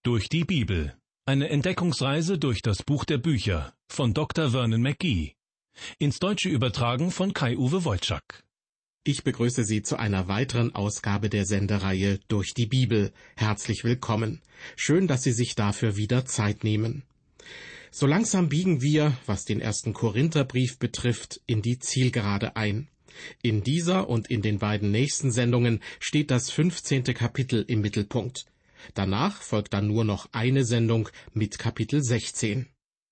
Durch die Bibel. Eine Entdeckungsreise durch das Buch der Bücher von Dr. Vernon McGee. Ins Deutsche übertragen von Kai-Uwe Wojczak. Ich begrüße Sie zu einer weiteren Ausgabe der Sendereihe Durch die Bibel. Herzlich willkommen. Schön, dass Sie sich dafür wieder Zeit nehmen. So langsam biegen wir, was den 1. Korintherbrief betrifft, in die Zielgerade ein. In dieser und in den beiden nächsten Sendungen steht das 15. Kapitel im Mittelpunkt. Danach folgt dann nur noch eine Sendung mit Kapitel 16.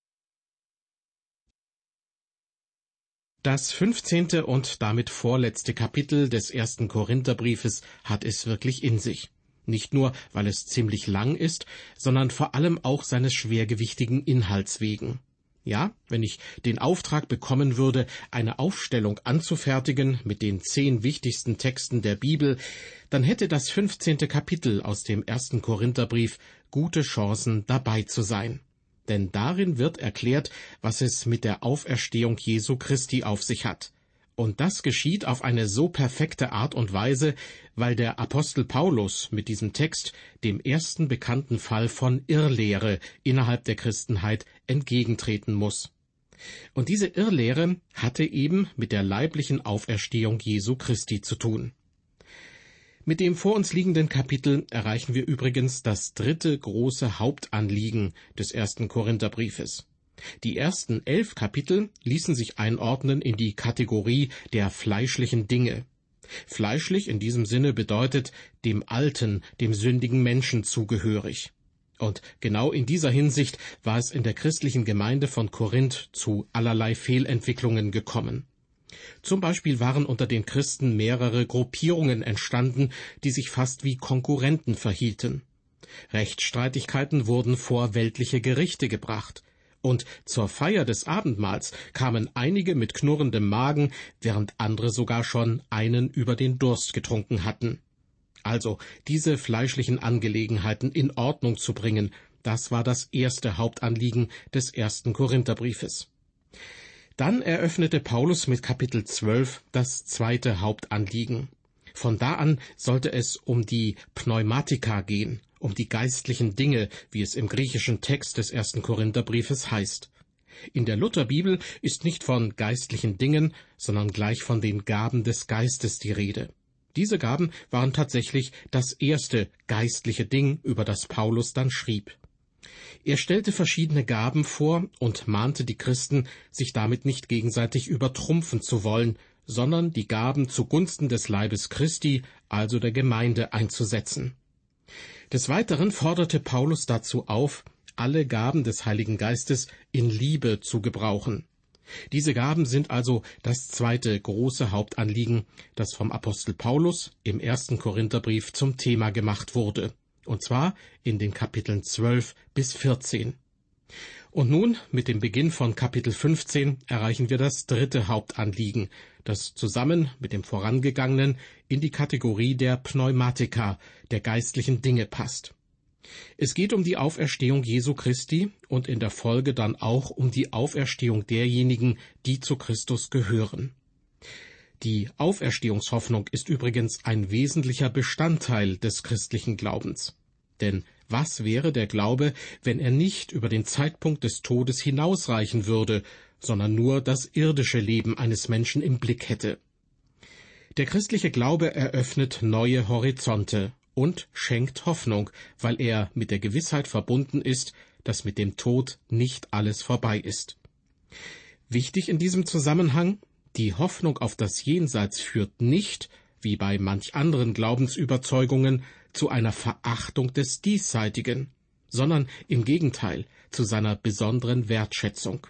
Das 15. und damit vorletzte Kapitel des 1. Korintherbriefes hat es wirklich in sich. Nicht nur, weil es ziemlich lang ist, sondern vor allem auch seines schwergewichtigen Inhalts wegen. Ja, wenn ich den Auftrag bekommen würde, eine Aufstellung anzufertigen mit den 10 wichtigsten Texten der Bibel, dann hätte das 15. Kapitel aus dem 1. Korintherbrief gute Chancen, dabei zu sein. Denn darin wird erklärt, was es mit der Auferstehung Jesu Christi auf sich hat. Und das geschieht auf eine so perfekte Art und Weise, weil der Apostel Paulus mit diesem Text dem ersten bekannten Fall von Irrlehre innerhalb der Christenheit entgegentreten muss. Und diese Irrlehre hatte eben mit der leiblichen Auferstehung Jesu Christi zu tun. Mit dem vor uns liegenden Kapitel erreichen wir übrigens das 3. große Hauptanliegen des 1. Korintherbriefes. Die ersten 11 Kapitel ließen sich einordnen in die Kategorie der fleischlichen Dinge. Fleischlich in diesem Sinne bedeutet dem alten, dem sündigen Menschen zugehörig. Und genau in dieser Hinsicht war es in der christlichen Gemeinde von Korinth zu allerlei Fehlentwicklungen gekommen. Zum Beispiel waren unter den Christen mehrere Gruppierungen entstanden, die sich fast wie Konkurrenten verhielten. Rechtsstreitigkeiten wurden vor weltliche Gerichte gebracht. Und zur Feier des Abendmahls kamen einige mit knurrendem Magen, während andere sogar schon einen über den Durst getrunken hatten. Also, diese fleischlichen Angelegenheiten in Ordnung zu bringen, das war das erste Hauptanliegen des 1. Korintherbriefes. Dann eröffnete Paulus mit Kapitel 12 das zweite Hauptanliegen. Von da an sollte es um die Pneumatika gehen, um die geistlichen Dinge, wie es im griechischen Text des 1. Korintherbriefes heißt. In der Lutherbibel ist nicht von geistlichen Dingen, sondern gleich von den Gaben des Geistes die Rede. Diese Gaben waren tatsächlich das erste geistliche Ding, über das Paulus dann schrieb. Er stellte verschiedene Gaben vor und mahnte die Christen, sich damit nicht gegenseitig übertrumpfen zu wollen, sondern die Gaben zugunsten des Leibes Christi, also der Gemeinde, einzusetzen. Des Weiteren forderte Paulus dazu auf, alle Gaben des Heiligen Geistes in Liebe zu gebrauchen. Diese Gaben sind also das zweite große Hauptanliegen, das vom Apostel Paulus im 1. Korintherbrief zum Thema gemacht wurde. Und zwar in den Kapiteln 12 bis 14. Und nun, mit dem Beginn von Kapitel 15, erreichen wir das 3. Hauptanliegen, das zusammen mit dem vorangegangenen in die Kategorie der Pneumatika, der geistlichen Dinge passt. Es geht um die Auferstehung Jesu Christi und in der Folge dann auch um die Auferstehung derjenigen, die zu Christus gehören. Die Auferstehungshoffnung ist übrigens ein wesentlicher Bestandteil des christlichen Glaubens. Denn was wäre der Glaube, wenn er nicht über den Zeitpunkt des Todes hinausreichen würde, sondern nur das irdische Leben eines Menschen im Blick hätte? Der christliche Glaube eröffnet neue Horizonte und schenkt Hoffnung, weil er mit der Gewissheit verbunden ist, dass mit dem Tod nicht alles vorbei ist. Wichtig in diesem Zusammenhang: Die Hoffnung auf das Jenseits führt nicht, wie bei manch anderen Glaubensüberzeugungen, zu einer Verachtung des Diesseitigen, sondern im Gegenteil zu seiner besonderen Wertschätzung.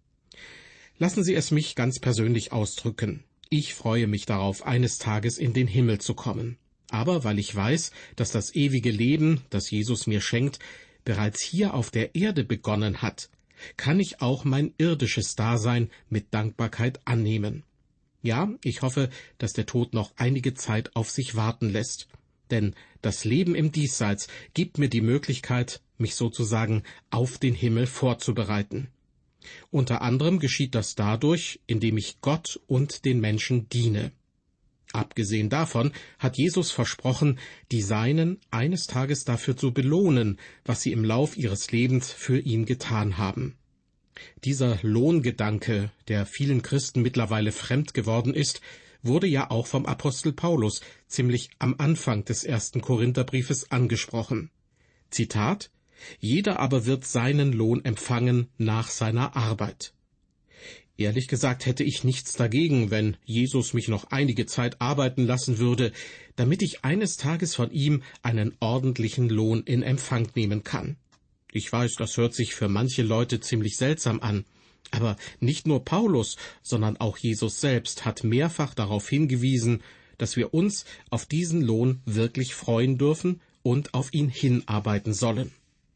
Lassen Sie es mich ganz persönlich ausdrücken. Ich freue mich darauf, eines Tages in den Himmel zu kommen. Aber weil ich weiß, dass das ewige Leben, das Jesus mir schenkt, bereits hier auf der Erde begonnen hat, kann ich auch mein irdisches Dasein mit Dankbarkeit annehmen. Ja, ich hoffe, dass der Tod noch einige Zeit auf sich warten lässt. Denn das Leben im Diesseits gibt mir die Möglichkeit, mich sozusagen auf den Himmel vorzubereiten. Unter anderem geschieht das dadurch, indem ich Gott und den Menschen diene. Abgesehen davon hat Jesus versprochen, die Seinen eines Tages dafür zu belohnen, was sie im Lauf ihres Lebens für ihn getan haben. Dieser Lohngedanke, der vielen Christen mittlerweile fremd geworden ist, wurde ja auch vom Apostel Paulus ziemlich am Anfang des 1. Korintherbriefes angesprochen. Zitat: »Jeder aber wird seinen Lohn empfangen nach seiner Arbeit.« Ehrlich gesagt hätte ich nichts dagegen, wenn Jesus mich noch einige Zeit arbeiten lassen würde, damit ich eines Tages von ihm einen ordentlichen Lohn in Empfang nehmen kann. Ich weiß, das hört sich für manche Leute ziemlich seltsam an, aber nicht nur Paulus, sondern auch Jesus selbst hat mehrfach darauf hingewiesen, dass wir uns auf diesen Lohn wirklich freuen dürfen und auf ihn hinarbeiten sollen.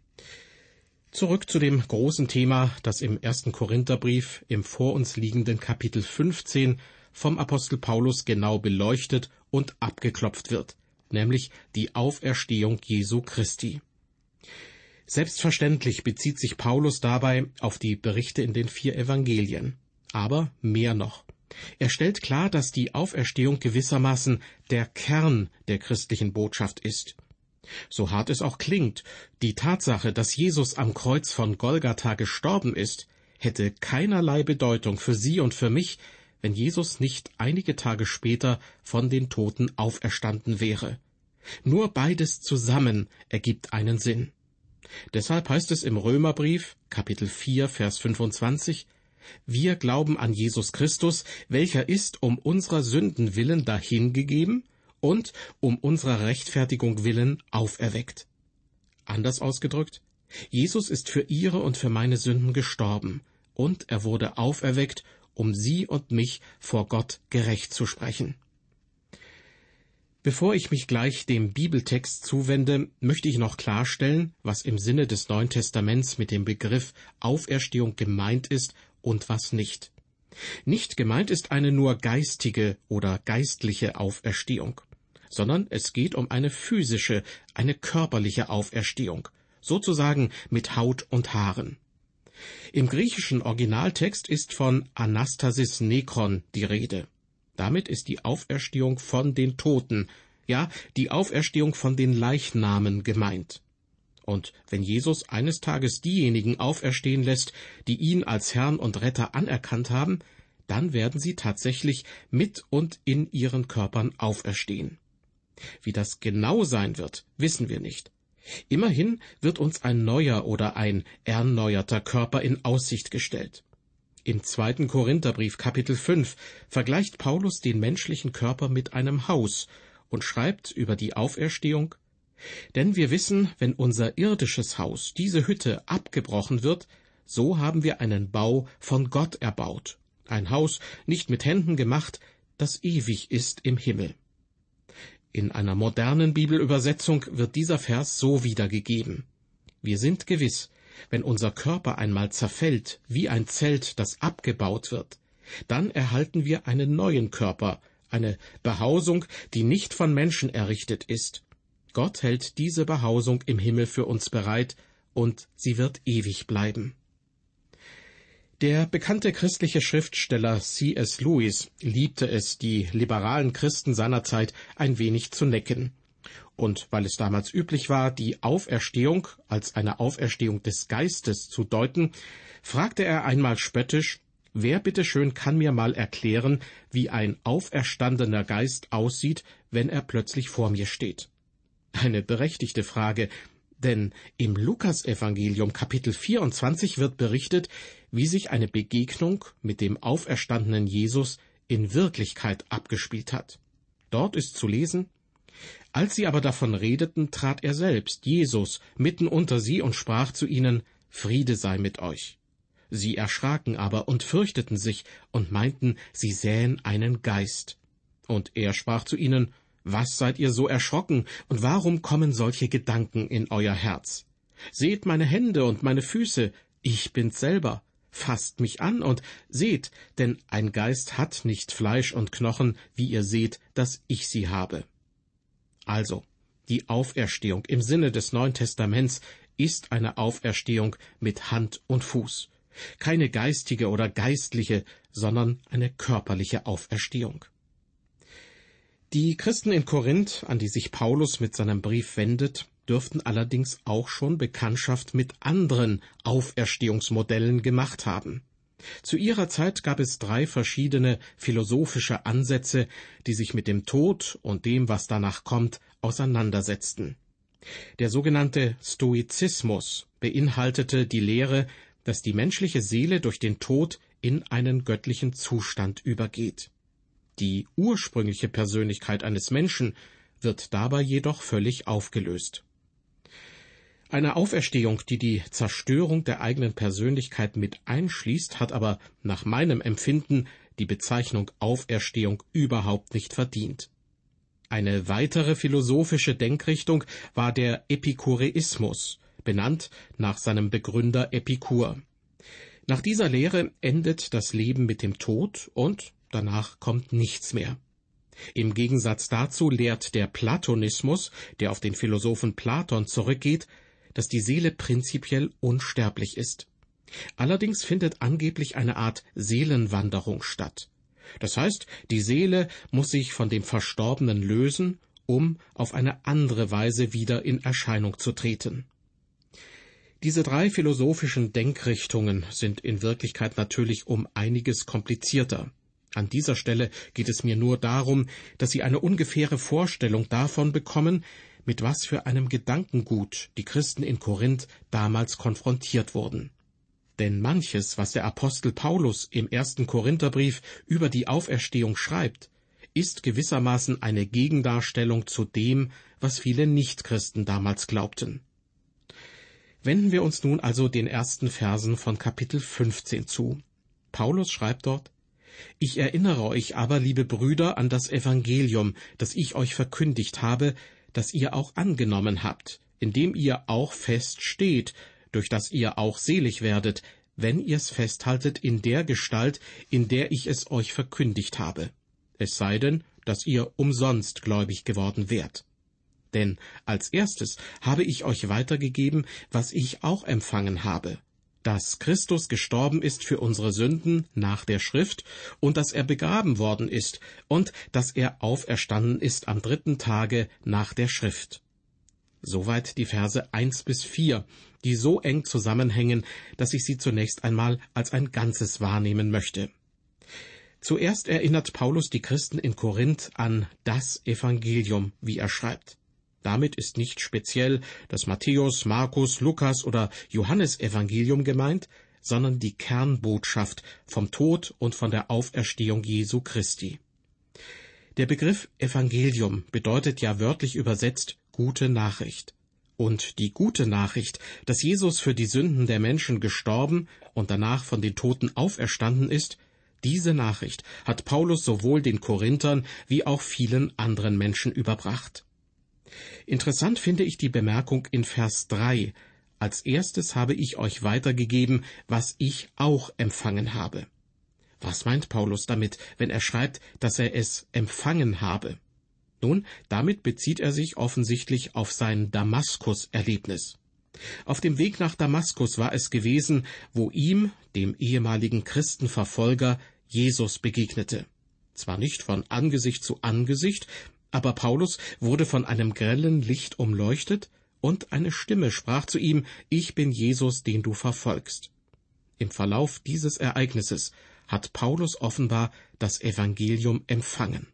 Zurück zu dem großen Thema, das im 1. Korintherbrief im vor uns liegenden Kapitel 15 vom Apostel Paulus genau beleuchtet und abgeklopft wird, nämlich die Auferstehung Jesu Christi. Selbstverständlich bezieht sich Paulus dabei auf die Berichte in den 4 Evangelien. Aber mehr noch. Er stellt klar, dass die Auferstehung gewissermaßen der Kern der christlichen Botschaft ist. So hart es auch klingt, die Tatsache, dass Jesus am Kreuz von Golgatha gestorben ist, hätte keinerlei Bedeutung für Sie und für mich, wenn Jesus nicht einige Tage später von den Toten auferstanden wäre. Nur beides zusammen ergibt einen Sinn. Deshalb heißt es im Römerbrief, Kapitel 4, Vers 25, »Wir glauben an Jesus Christus, welcher ist um unserer Sünden willen dahingegeben und um unserer Rechtfertigung willen auferweckt.« Anders ausgedrückt, Jesus ist für Ihre und für meine Sünden gestorben, und er wurde auferweckt, um Sie und mich vor Gott gerecht zu sprechen. Bevor ich mich gleich dem Bibeltext zuwende, möchte ich noch klarstellen, was im Sinne des Neuen Testaments mit dem Begriff Auferstehung gemeint ist und was nicht. Nicht gemeint ist eine nur geistige oder geistliche Auferstehung, sondern es geht um eine physische, eine körperliche Auferstehung, sozusagen mit Haut und Haaren. Im griechischen Originaltext ist von Anastasis Nekron die Rede. Damit ist die Auferstehung von den Toten, ja, die Auferstehung von den Leichnamen gemeint. Und wenn Jesus eines Tages diejenigen auferstehen lässt, die ihn als Herrn und Retter anerkannt haben, dann werden sie tatsächlich mit und in ihren Körpern auferstehen. Wie das genau sein wird, wissen wir nicht. Immerhin wird uns ein neuer oder ein erneuerter Körper in Aussicht gestellt. Im 2. Korintherbrief Kapitel 5 vergleicht Paulus den menschlichen Körper mit einem Haus und schreibt über die Auferstehung: »Denn wir wissen, wenn unser irdisches Haus, diese Hütte, abgebrochen wird, so haben wir einen Bau von Gott erbaut, ein Haus nicht mit Händen gemacht, das ewig ist im Himmel.« In einer modernen Bibelübersetzung wird dieser Vers so wiedergegeben: »Wir sind gewiss, wenn unser Körper einmal zerfällt, wie ein Zelt, das abgebaut wird, dann erhalten wir einen neuen Körper, eine Behausung, die nicht von Menschen errichtet ist. Gott hält diese Behausung im Himmel für uns bereit, und sie wird ewig bleiben.« Der bekannte christliche Schriftsteller C.S. Lewis liebte es, die liberalen Christen seiner Zeit ein wenig zu necken. Und weil es damals üblich war, die Auferstehung als eine Auferstehung des Geistes zu deuten, fragte er einmal spöttisch: »Wer bitteschön kann mir mal erklären, wie ein auferstandener Geist aussieht, wenn er plötzlich vor mir steht?« Eine berechtigte Frage, denn im Lukasevangelium Kapitel 24 wird berichtet, wie sich eine Begegnung mit dem auferstandenen Jesus in Wirklichkeit abgespielt hat. Dort ist zu lesen: »Als sie aber davon redeten, trat er selbst, Jesus, mitten unter sie und sprach zu ihnen: Friede sei mit euch. Sie erschraken aber und fürchteten sich und meinten, sie sähen einen Geist. Und er sprach zu ihnen: Was seid ihr so erschrocken, und warum kommen solche Gedanken in euer Herz? Seht meine Hände und meine Füße, ich bin's selber. Fasst mich an und seht, denn ein Geist hat nicht Fleisch und Knochen, wie ihr seht, dass ich sie habe.« Also, die Auferstehung im Sinne des Neuen Testaments ist eine Auferstehung mit Hand und Fuß. Keine geistige oder geistliche, sondern eine körperliche Auferstehung. Die Christen in Korinth, an die sich Paulus mit seinem Brief wendet, dürften allerdings auch schon Bekanntschaft mit anderen Auferstehungsmodellen gemacht haben. Zu ihrer Zeit gab es 3 verschiedene philosophische Ansätze, die sich mit dem Tod und dem, was danach kommt, auseinandersetzten. Der sogenannte Stoizismus beinhaltete die Lehre, dass die menschliche Seele durch den Tod in einen göttlichen Zustand übergeht. Die ursprüngliche Persönlichkeit eines Menschen wird dabei jedoch völlig aufgelöst. Eine Auferstehung, die die Zerstörung der eigenen Persönlichkeit mit einschließt, hat aber nach meinem Empfinden die Bezeichnung Auferstehung überhaupt nicht verdient. Eine weitere philosophische Denkrichtung war der Epikureismus, benannt nach seinem Begründer Epikur. Nach dieser Lehre endet das Leben mit dem Tod und danach kommt nichts mehr. Im Gegensatz dazu lehrt der Platonismus, der auf den Philosophen Platon zurückgeht, dass die Seele prinzipiell unsterblich ist. Allerdings findet angeblich eine Art Seelenwanderung statt. Das heißt, die Seele muss sich von dem Verstorbenen lösen, um auf eine andere Weise wieder in Erscheinung zu treten. Diese 3 philosophischen Denkrichtungen sind in Wirklichkeit natürlich um einiges komplizierter. An dieser Stelle geht es mir nur darum, dass Sie eine ungefähre Vorstellung davon bekommen, mit was für einem Gedankengut die Christen in Korinth damals konfrontiert wurden. Denn manches, was der Apostel Paulus im 1. Korintherbrief über die Auferstehung schreibt, ist gewissermaßen eine Gegendarstellung zu dem, was viele Nichtchristen damals glaubten. Wenden wir uns nun also den ersten Versen von Kapitel 15 zu. Paulus schreibt dort: »Ich erinnere euch aber, liebe Brüder, an das Evangelium, das ich euch verkündigt habe, das ihr auch angenommen habt, in dem ihr auch fest steht, durch das ihr auch selig werdet, wenn ihr's festhaltet in der Gestalt, in der ich es euch verkündigt habe. Es sei denn, dass ihr umsonst gläubig geworden wärt. Denn als erstes habe ich euch weitergegeben, was ich auch empfangen habe, dass Christus gestorben ist für unsere Sünden nach der Schrift und dass er begraben worden ist und dass er auferstanden ist am 3. Tage nach der Schrift.« Soweit die Verse 1-4, die so eng zusammenhängen, dass ich sie zunächst einmal als ein Ganzes wahrnehmen möchte. Zuerst erinnert Paulus die Christen in Korinth an das Evangelium, wie er schreibt. Damit ist nicht speziell das Matthäus, Markus, Lukas oder Johannesevangelium gemeint, sondern die Kernbotschaft vom Tod und von der Auferstehung Jesu Christi. Der Begriff Evangelium bedeutet ja wörtlich übersetzt gute Nachricht. Und die gute Nachricht, dass Jesus für die Sünden der Menschen gestorben und danach von den Toten auferstanden ist, diese Nachricht hat Paulus sowohl den Korinthern wie auch vielen anderen Menschen überbracht. Interessant finde ich die Bemerkung in Vers 3, als erstes habe ich euch weitergegeben, was ich auch empfangen habe. Was meint Paulus damit, wenn er schreibt, dass er es empfangen habe? Nun, damit bezieht er sich offensichtlich auf sein Damaskus-Erlebnis. Auf dem Weg nach Damaskus war es gewesen, wo ihm, dem ehemaligen Christenverfolger, Jesus begegnete. Zwar nicht von Angesicht zu Angesicht, aber Paulus wurde von einem grellen Licht umleuchtet, und eine Stimme sprach zu ihm: »Ich bin Jesus, den du verfolgst.« Im Verlauf dieses Ereignisses hat Paulus offenbar das Evangelium empfangen.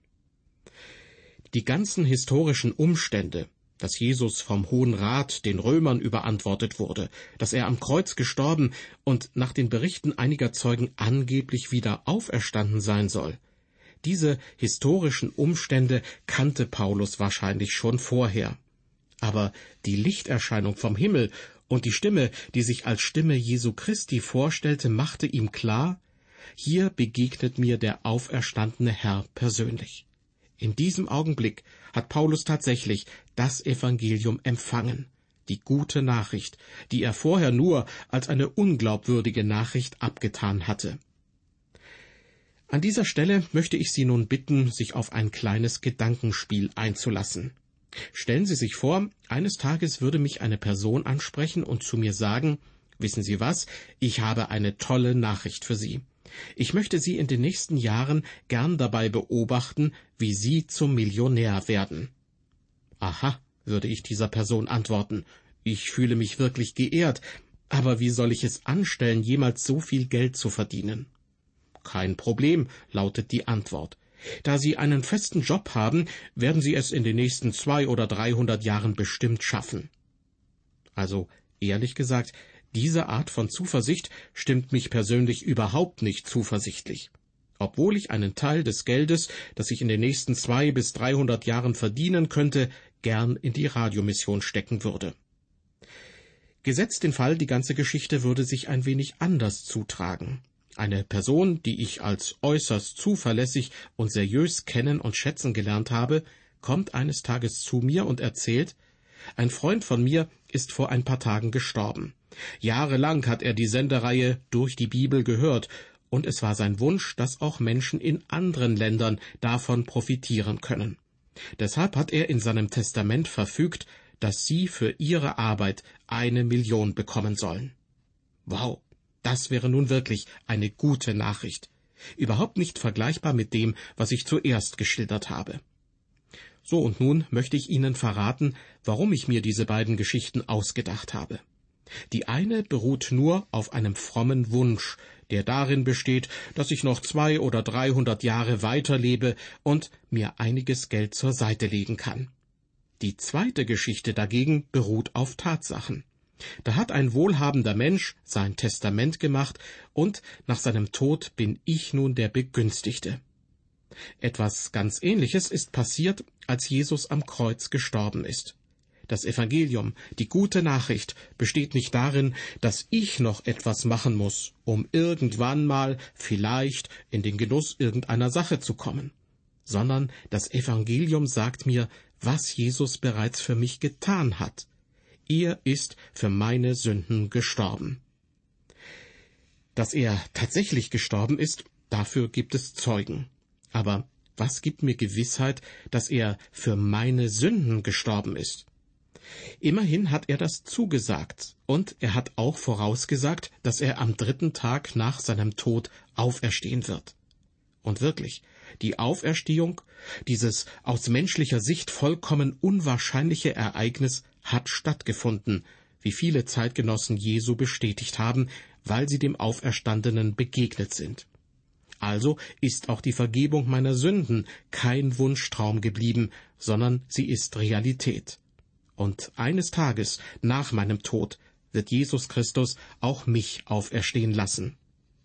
Die ganzen historischen Umstände, dass Jesus vom Hohen Rat den Römern überantwortet wurde, dass er am Kreuz gestorben und nach den Berichten einiger Zeugen angeblich wieder auferstanden sein soll, diese historischen Umstände kannte Paulus wahrscheinlich schon vorher. Aber die Lichterscheinung vom Himmel und die Stimme, die sich als Stimme Jesu Christi vorstellte, machte ihm klar: Hier begegnet mir der auferstandene Herr persönlich. In diesem Augenblick hat Paulus tatsächlich das Evangelium empfangen, die gute Nachricht, die er vorher nur als eine unglaubwürdige Nachricht abgetan hatte. An dieser Stelle möchte ich Sie nun bitten, sich auf ein kleines Gedankenspiel einzulassen. Stellen Sie sich vor, eines Tages würde mich eine Person ansprechen und zu mir sagen: Wissen Sie was, ich habe eine tolle Nachricht für Sie. Ich möchte Sie in den nächsten Jahren gern dabei beobachten, wie Sie zum Millionär werden. Aha, würde ich dieser Person antworten, ich fühle mich wirklich geehrt, aber wie soll ich es anstellen, jemals so viel Geld zu verdienen? Kein Problem, lautet die Antwort. Da Sie einen festen Job haben, werden Sie es in den nächsten 200 oder 300 Jahren bestimmt schaffen. Also, ehrlich gesagt, diese Art von Zuversicht stimmt mich persönlich überhaupt nicht zuversichtlich. Obwohl ich einen Teil des Geldes, das ich in den nächsten 200 bis 300 Jahren verdienen könnte, gern in die Radiomission stecken würde. Gesetzt den Fall, die ganze Geschichte würde sich ein wenig anders zutragen. Eine Person, die ich als äußerst zuverlässig und seriös kennen und schätzen gelernt habe, kommt eines Tages zu mir und erzählt, ein Freund von mir ist vor ein paar Tagen gestorben. Jahrelang hat er die Sendereihe Durch die Bibel gehört, und es war sein Wunsch, dass auch Menschen in anderen Ländern davon profitieren können. Deshalb hat er in seinem Testament verfügt, dass Sie für Ihre Arbeit 1 Million bekommen sollen. Wow, das wäre nun wirklich eine gute Nachricht. Überhaupt nicht vergleichbar mit dem, was ich zuerst geschildert habe. So, und nun möchte ich Ihnen verraten, warum ich mir diese beiden Geschichten ausgedacht habe. Die eine beruht nur auf einem frommen Wunsch, der darin besteht, dass ich noch 200 oder 300 Jahre weiterlebe und mir einiges Geld zur Seite legen kann. Die zweite Geschichte dagegen beruht auf Tatsachen. Da hat ein wohlhabender Mensch sein Testament gemacht, und nach seinem Tod bin ich nun der Begünstigte. Etwas ganz Ähnliches ist passiert, als Jesus am Kreuz gestorben ist. Das Evangelium, die gute Nachricht, besteht nicht darin, dass ich noch etwas machen muss, um irgendwann mal vielleicht in den Genuss irgendeiner Sache zu kommen, sondern das Evangelium sagt mir, was Jesus bereits für mich getan hat. Er ist für meine Sünden gestorben. Dass er tatsächlich gestorben ist, dafür gibt es Zeugen. Aber was gibt mir Gewissheit, dass er für meine Sünden gestorben ist? Immerhin hat er das zugesagt, und er hat auch vorausgesagt, dass er am 3. Tag nach seinem Tod auferstehen wird. Und wirklich, die Auferstehung, dieses aus menschlicher Sicht vollkommen unwahrscheinliche Ereignis, hat stattgefunden, wie viele Zeitgenossen Jesu bestätigt haben, weil sie dem Auferstandenen begegnet sind. Also ist auch die Vergebung meiner Sünden kein Wunschtraum geblieben, sondern sie ist Realität. Und eines Tages nach meinem Tod wird Jesus Christus auch mich auferstehen lassen.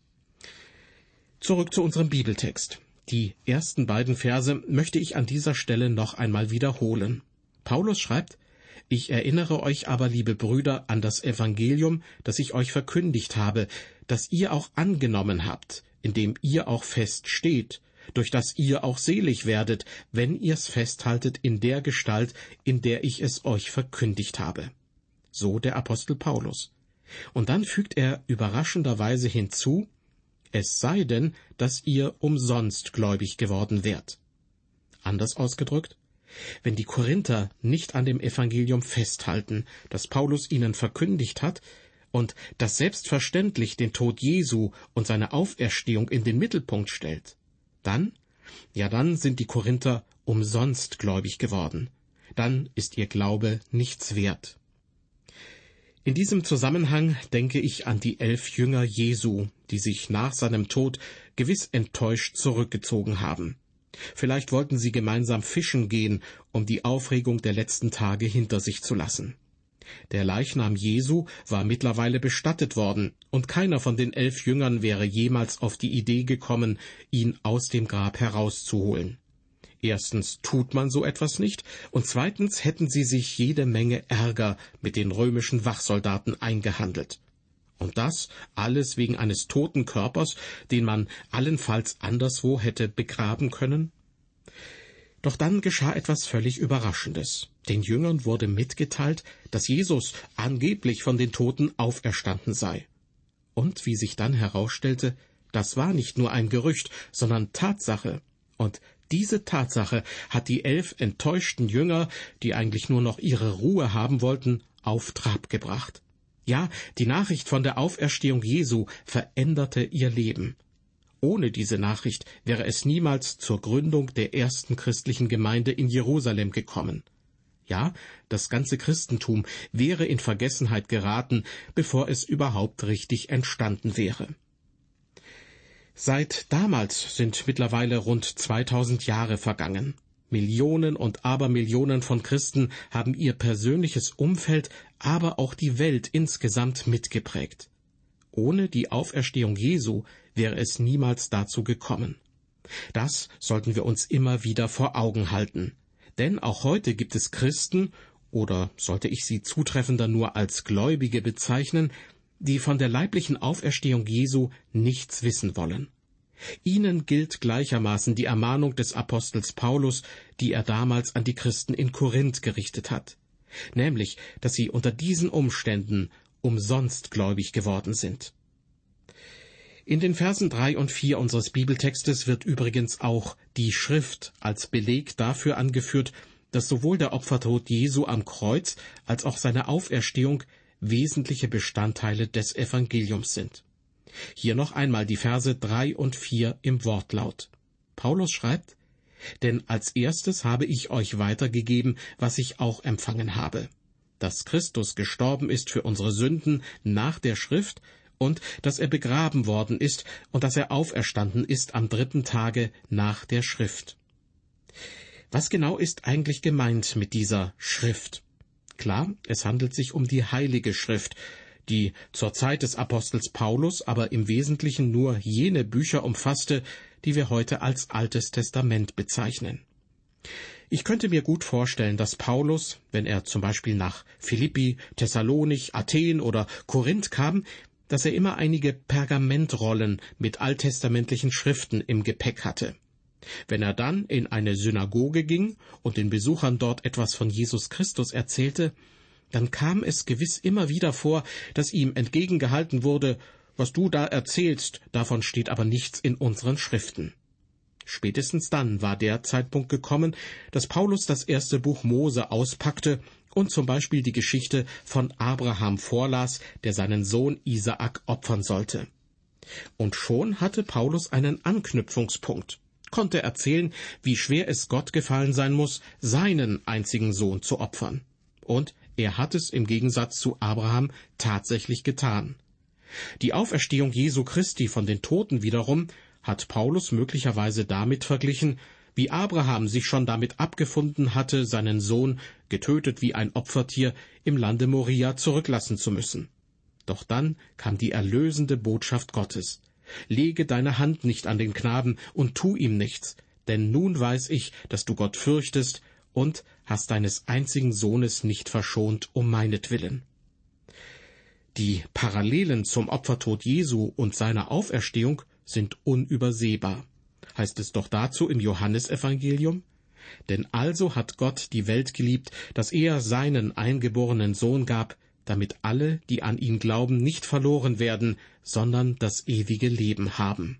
Zurück zu unserem Bibeltext. Die ersten beiden Verse möchte ich an dieser Stelle noch einmal wiederholen. Paulus schreibt, »Ich erinnere euch aber, liebe Brüder, an das Evangelium, das ich euch verkündigt habe, das ihr auch angenommen habt, in dem ihr auch fest steht, durch das ihr auch selig werdet, wenn ihr's festhaltet in der Gestalt, in der ich es euch verkündigt habe.« So der Apostel Paulus. Und dann fügt er überraschenderweise hinzu, »Es sei denn, dass ihr umsonst gläubig geworden wärt.« Anders ausgedrückt, wenn die Korinther nicht an dem Evangelium festhalten, das Paulus ihnen verkündigt hat, und das selbstverständlich den Tod Jesu und seine Auferstehung in den Mittelpunkt stellt, dann sind die Korinther umsonst gläubig geworden. Dann ist ihr Glaube nichts wert. In diesem Zusammenhang denke ich an die 11 Jünger Jesu, die sich nach seinem Tod gewiss enttäuscht zurückgezogen haben. Vielleicht wollten sie gemeinsam fischen gehen, um die Aufregung der letzten Tage hinter sich zu lassen. Der Leichnam Jesu war mittlerweile bestattet worden, und keiner von den 11 Jüngern wäre jemals auf die Idee gekommen, ihn aus dem Grab herauszuholen. Erstens tut man so etwas nicht, und zweitens hätten sie sich jede Menge Ärger mit den römischen Wachsoldaten eingehandelt. Und das alles wegen eines toten Körpers, den man allenfalls anderswo hätte begraben können? Doch dann geschah etwas völlig Überraschendes. Den Jüngern wurde mitgeteilt, dass Jesus angeblich von den Toten auferstanden sei. Und wie sich dann herausstellte, das war nicht nur ein Gerücht, sondern Tatsache. Und diese Tatsache hat die 11 enttäuschten Jünger, die eigentlich nur noch ihre Ruhe haben wollten, auf Trab gebracht. Ja, die Nachricht von der Auferstehung Jesu veränderte ihr Leben. Ohne diese Nachricht wäre es niemals zur Gründung der ersten christlichen Gemeinde in Jerusalem gekommen. Ja, das ganze Christentum wäre in Vergessenheit geraten, bevor es überhaupt richtig entstanden wäre. Seit damals sind mittlerweile rund 2000 Jahre vergangen. Millionen und Abermillionen von Christen haben ihr persönliches Umfeld, aber auch die Welt insgesamt mitgeprägt. Ohne die Auferstehung Jesu wäre es niemals dazu gekommen. Das sollten wir uns immer wieder vor Augen halten. Denn auch heute gibt es Christen, oder sollte ich sie zutreffender nur als Gläubige bezeichnen, die von der leiblichen Auferstehung Jesu nichts wissen wollen. Ihnen gilt gleichermaßen die Ermahnung des Apostels Paulus, die er damals an die Christen in Korinth gerichtet hat, nämlich, dass sie unter diesen Umständen umsonst gläubig geworden sind. In den Versen 3 und 4 unseres Bibeltextes wird übrigens auch die Schrift als Beleg dafür angeführt, dass sowohl der Opfertod Jesu am Kreuz als auch seine Auferstehung wesentliche Bestandteile des Evangeliums sind. Hier noch einmal die Verse 3 und 4 im Wortlaut. Paulus schreibt: »Denn als erstes habe ich euch weitergegeben, was ich auch empfangen habe, dass Christus gestorben ist für unsere Sünden nach der Schrift und dass er begraben worden ist und dass er auferstanden ist am 3. Tage nach der Schrift.« Was genau ist eigentlich gemeint mit dieser Schrift? Klar, es handelt sich um die Heilige Schrift, die zur Zeit des Apostels Paulus aber im Wesentlichen nur jene Bücher umfasste, die wir heute als Altes Testament bezeichnen. Ich könnte mir gut vorstellen, dass Paulus, wenn er zum Beispiel nach Philippi, Thessalonich, Athen oder Korinth kam, dass er immer einige Pergamentrollen mit alttestamentlichen Schriften im Gepäck hatte. Wenn er dann in eine Synagoge ging und den Besuchern dort etwas von Jesus Christus erzählte, dann kam es gewiss immer wieder vor, dass ihm entgegengehalten wurde: »Was du da erzählst, davon steht aber nichts in unseren Schriften.« Spätestens dann war der Zeitpunkt gekommen, dass Paulus das erste Buch Mose auspackte und zum Beispiel die Geschichte von Abraham vorlas, der seinen Sohn Isaak opfern sollte. Und schon hatte Paulus einen Anknüpfungspunkt, konnte erzählen, wie schwer es Gott gefallen sein muss, seinen einzigen Sohn zu opfern. Und er hat es im Gegensatz zu Abraham tatsächlich getan. Die Auferstehung Jesu Christi von den Toten wiederum hat Paulus möglicherweise damit verglichen, wie Abraham sich schon damit abgefunden hatte, seinen Sohn, getötet wie ein Opfertier, im Lande Moria zurücklassen zu müssen. Doch dann kam die erlösende Botschaft Gottes: »Lege deine Hand nicht an den Knaben und tu ihm nichts, denn nun weiß ich, dass du Gott fürchtest und hast deines einzigen Sohnes nicht verschont um meinetwillen.« Die Parallelen zum Opfertod Jesu und seiner Auferstehung sind unübersehbar. Heißt es doch dazu im Johannesevangelium: »Denn also hat Gott die Welt geliebt, dass er seinen eingeborenen Sohn gab, damit alle, die an ihn glauben, nicht verloren werden, sondern das ewige Leben haben.«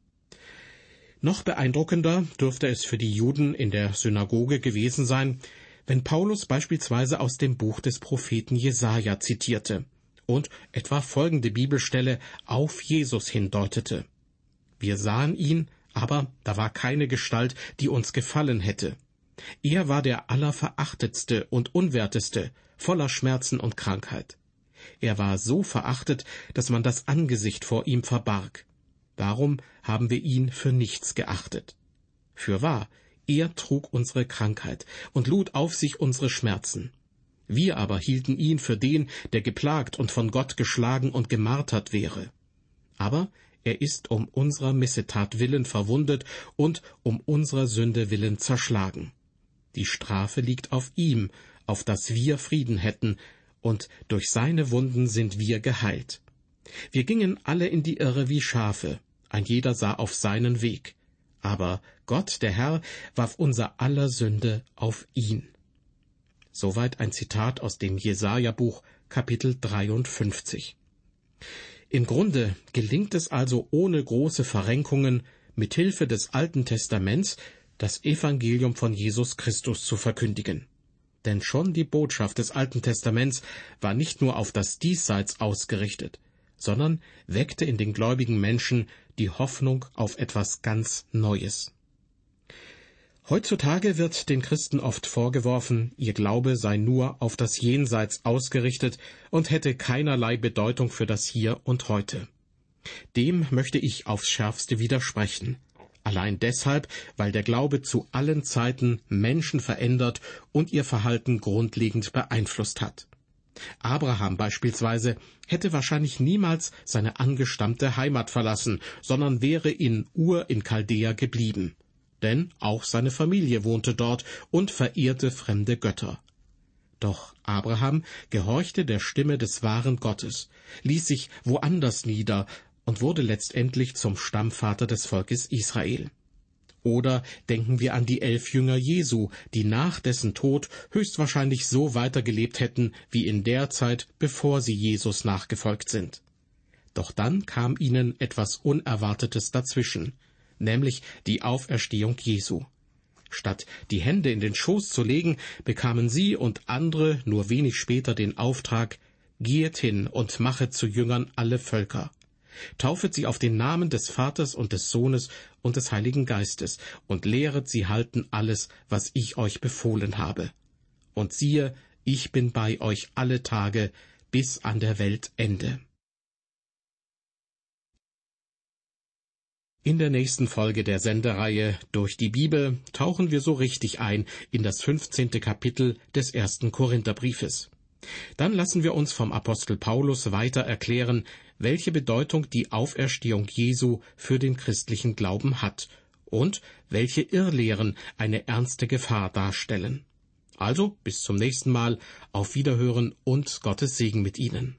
Noch beeindruckender dürfte es für die Juden in der Synagoge gewesen sein, wenn Paulus beispielsweise aus dem Buch des Propheten Jesaja zitierte und etwa folgende Bibelstelle auf Jesus hindeutete: »Wir sahen ihn, aber da war keine Gestalt, die uns gefallen hätte. Er war der Allerverachtetste und Unwerteste, voller Schmerzen und Krankheit. Er war so verachtet, dass man das Angesicht vor ihm verbarg. Darum haben wir ihn für nichts geachtet. Fürwahr, er trug unsere Krankheit und lud auf sich unsere Schmerzen. Wir aber hielten ihn für den, der geplagt und von Gott geschlagen und gemartert wäre. Aber er ist um unserer Missetat willen verwundet und um unserer Sünde willen zerschlagen. Die Strafe liegt auf ihm, auf dass wir Frieden hätten, und durch seine Wunden sind wir geheilt. Wir gingen alle in die Irre wie Schafe, ein jeder sah auf seinen Weg. Aber Gott, der Herr, warf unser aller Sünde auf ihn.« Soweit ein Zitat aus dem Jesaja-Buch, Kapitel 53. Im Grunde gelingt es also ohne große Verrenkungen, mit Hilfe des Alten Testaments das Evangelium von Jesus Christus zu verkündigen. Denn schon die Botschaft des Alten Testaments war nicht nur auf das Diesseits ausgerichtet, sondern weckte in den gläubigen Menschen die Hoffnung auf etwas ganz Neues. Heutzutage wird den Christen oft vorgeworfen, ihr Glaube sei nur auf das Jenseits ausgerichtet und hätte keinerlei Bedeutung für das Hier und Heute. Dem möchte ich aufs Schärfste widersprechen. Allein deshalb, weil der Glaube zu allen Zeiten Menschen verändert und ihr Verhalten grundlegend beeinflusst hat. Abraham beispielsweise hätte wahrscheinlich niemals seine angestammte Heimat verlassen, sondern wäre in Ur in Chaldea geblieben. Denn auch seine Familie wohnte dort und verehrte fremde Götter. Doch Abraham gehorchte der Stimme des wahren Gottes, ließ sich woanders nieder und wurde letztendlich zum Stammvater des Volkes Israel. Oder denken wir an die 11 Jünger Jesu, die nach dessen Tod höchstwahrscheinlich so weitergelebt hätten wie in der Zeit, bevor sie Jesus nachgefolgt sind. Doch dann kam ihnen etwas Unerwartetes dazwischen, nämlich die Auferstehung Jesu. Statt die Hände in den Schoß zu legen, bekamen sie und andere nur wenig später den Auftrag: Geht hin und machet zu Jüngern alle Völker. Taufet sie auf den Namen des Vaters und des Sohnes und des Heiligen Geistes und lehret sie halten alles, was ich euch befohlen habe. Und siehe, ich bin bei euch alle Tage bis an der Weltende. In der nächsten Folge der Sendereihe Durch die Bibel tauchen wir so richtig ein in das 15. Kapitel des 1. Korintherbriefes. Dann lassen wir uns vom Apostel Paulus weiter erklären, welche Bedeutung die Auferstehung Jesu für den christlichen Glauben hat und welche Irrlehren eine ernste Gefahr darstellen. Also bis zum nächsten Mal, auf Wiederhören und Gottes Segen mit Ihnen.